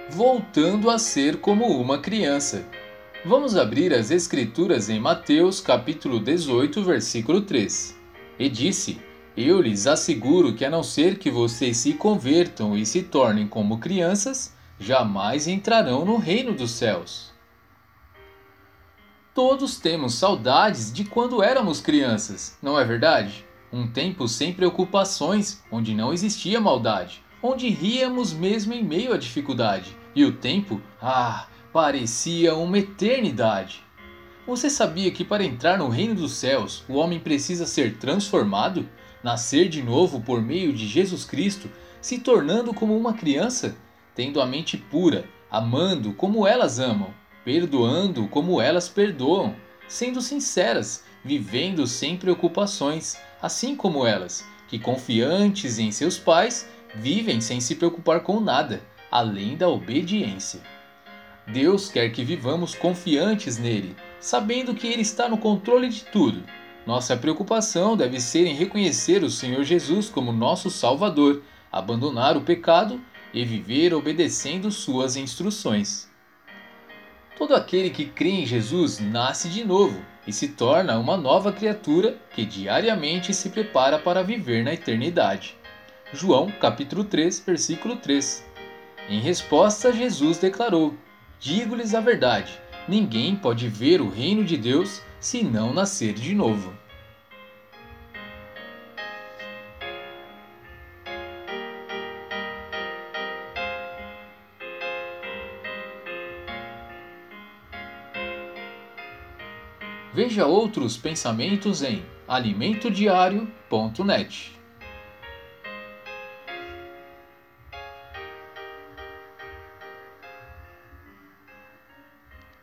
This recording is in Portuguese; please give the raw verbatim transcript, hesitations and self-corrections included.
voltando a ser como uma criança. Vamos abrir as Escrituras em Mateus capítulo dezoito, versículo três. E disse: Eu lhes asseguro que a não ser que vocês se convertam e se tornem como crianças, jamais entrarão no reino dos céus. Todos temos saudades de quando éramos crianças, não é verdade? Um tempo sem preocupações, onde não existia maldade, onde ríamos mesmo em meio à dificuldade, e o tempo, ah, parecia uma eternidade. Você sabia que para entrar no reino dos céus, o homem precisa ser transformado? Nascer de novo por meio de Jesus Cristo, se tornando como uma criança? Tendo a mente pura, amando como elas amam, perdoando como elas perdoam, sendo sinceras, vivendo sem preocupações, assim como elas, que confiantes em seus pais, vivem sem se preocupar com nada, além da obediência. Deus quer que vivamos confiantes nele, sabendo que ele está no controle de tudo. Nossa preocupação deve ser em reconhecer o Senhor Jesus como nosso Salvador, abandonar o pecado e viver obedecendo suas instruções. Todo aquele que crê em Jesus nasce de novo e se torna uma nova criatura que diariamente se prepara para viver na eternidade. João capítulo três, versículo três. Em resposta, Jesus declarou: Digo-lhes a verdade, ninguém pode ver o reino de Deus se não nascer de novo. Veja outros pensamentos em alimento diário ponto net.